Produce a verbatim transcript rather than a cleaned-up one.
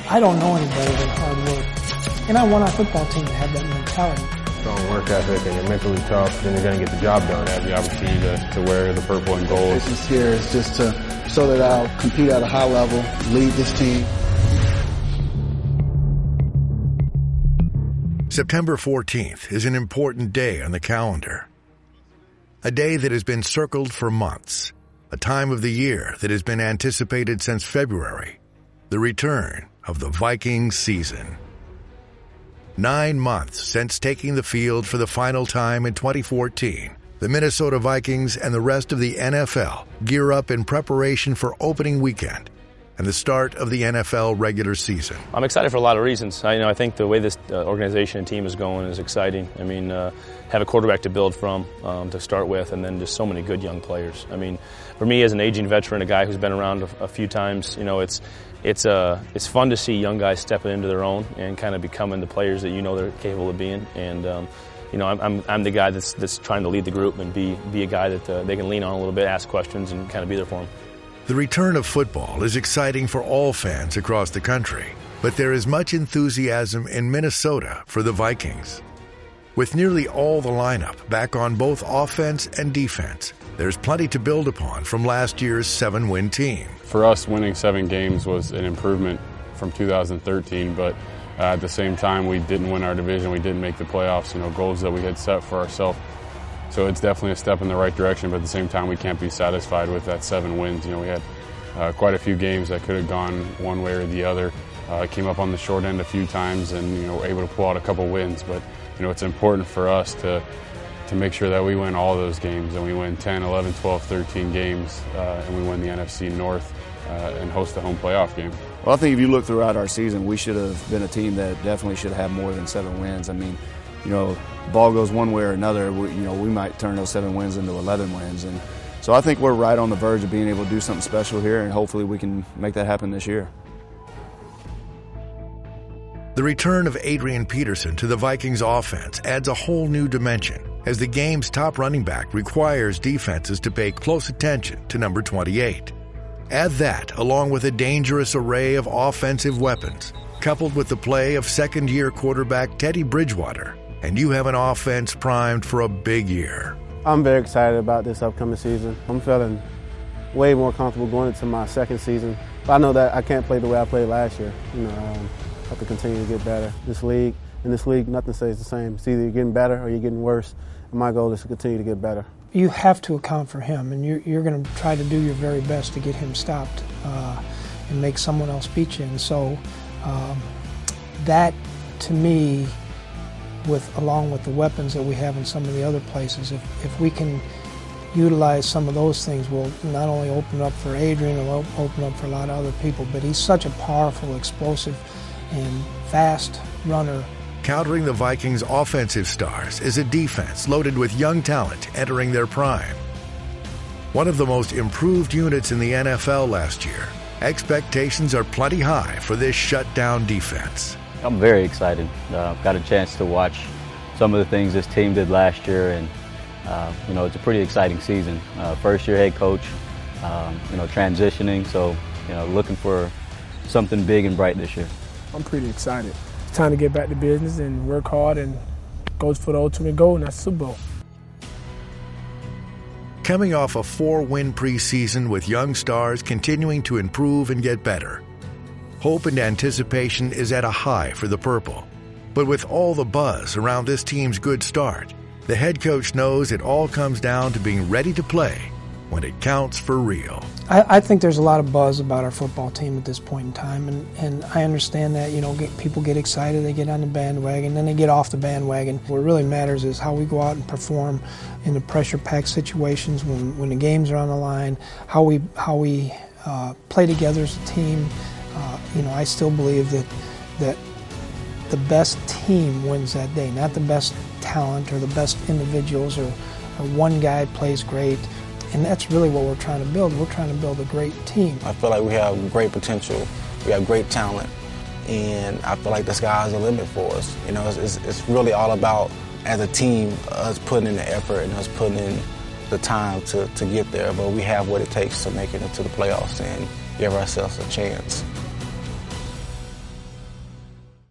I don't know any better than hard work. And I want our football team to have that mentality. Strong work ethic and you're mentally tough, then you're going to get the job done. Have the opportunity to, to wear the purple and gold. This is here is just to show that I'll compete at a high level, lead this team. September fourteenth is an important day on the calendar. A day that has been circled for months. A time of the year that has been anticipated since February. The return of the Vikings season. Nine months since taking the field for the final time in twenty fourteen, the Minnesota Vikings and the rest of the N F L gear up in preparation for opening weekend and the start of the N F L regular season. I'm excited for a lot of reasons. I, you know, I think the way this uh, organization and team is going is exciting. I mean, uh, have a quarterback to build from um, to start with, and then just so many good young players. I mean, for me as an aging veteran, a guy who's been around a, a few times, you know, it's it's uh, it's fun to see young guys stepping into their own and kind of becoming the players that you know they're capable of being. And um, you know, I'm, I'm I'm the guy that's that's trying to lead the group and be be a guy that uh, they can lean on a little bit, ask questions, and kind of be there for them. The return of football is exciting for all fans across the country, but there is much enthusiasm in Minnesota for the Vikings. With nearly all the lineup back on both offense and defense, there's plenty to build upon from last year's seven-win team. For us, winning seven games was an improvement from two thousand thirteen, but uh, at the same time, we didn't win our division, we didn't make the playoffs, you know, goals that we had set for ourselves. So it's definitely a step in the right direction, but at the same time, we can't be satisfied with that seven wins. You know, we had uh, quite a few games that could have gone one way or the other. Uh, came up on the short end a few times and, you know, were able to pull out a couple wins. But, you know, it's important for us to to make sure that we win all those games, and we win ten, eleven, twelve, thirteen games, uh, and we win the N F C North uh, and host a home playoff game. Well, I think if you look throughout our season, we should have been a team that definitely should have more than seven wins. I mean, you know, ball goes one way or another, we, you know, we might turn those seven wins into eleven wins. And so I think we're right on the verge of being able to do something special here, and hopefully we can make that happen this year. The return of Adrian Peterson to the Vikings offense adds a whole new dimension, as the game's top running back requires defenses to pay close attention to number twenty-eight. Add that, along with a dangerous array of offensive weapons, coupled with the play of second-year quarterback Teddy Bridgewater, and you have an offense primed for a big year. I'm very excited about this upcoming season. I'm feeling way more comfortable going into my second season. But I know that I can't play the way I played last year. You know, um, I have to continue to get better. This league, in this league, nothing stays the same. It's either you're getting better or you're getting worse. And my goal is to continue to get better. You have to account for him, and you're, you're going to try to do your very best to get him stopped uh, and make someone else beat you. And so um, that, to me, with along with the weapons that we have in some of the other places, if, if we can utilize some of those things, will not only open up for Adrian, it'll open up for a lot of other people. But he's such a powerful, explosive, and fast runner. Countering the Vikings' offensive stars is a defense loaded with young talent entering their prime. One of the most improved units in the N F L last year, expectations are plenty high for this shutdown defense. I'm very excited. Uh, got a chance to watch some of the things this team did last year, and uh, you know, it's a pretty exciting season. Uh, first year head coach, um, you know, transitioning, so you know, looking for something big and bright this year. I'm pretty excited. It's time to get back to business and work hard and go for the ultimate goal, and that's Super Bowl. Coming off a four-win preseason with young stars continuing to improve and get better, hope and anticipation is at a high for the Purple. But with all the buzz around this team's good start, the head coach knows it all comes down to being ready to play when it counts for real. I, I think there's a lot of buzz about our football team at this point in time, and, and I understand that, you know, get, people get excited, they get on the bandwagon, then they get off the bandwagon. What really matters is how we go out and perform in the pressure-packed situations when, when the games are on the line, how we, how we uh, play together as a team. Uh, you know, I still believe that that the best team wins that day, not the best talent or the best individuals or, or one guy plays great. And that's really what we're trying to build. We're trying to build a great team. I feel like we have great potential. We have great talent. And I feel like the sky's the limit for us. You know, it's, it's, it's really all about, as a team, us putting in the effort and us putting in the time to, to get there. But we have what it takes to make it into the playoffs and give ourselves a chance.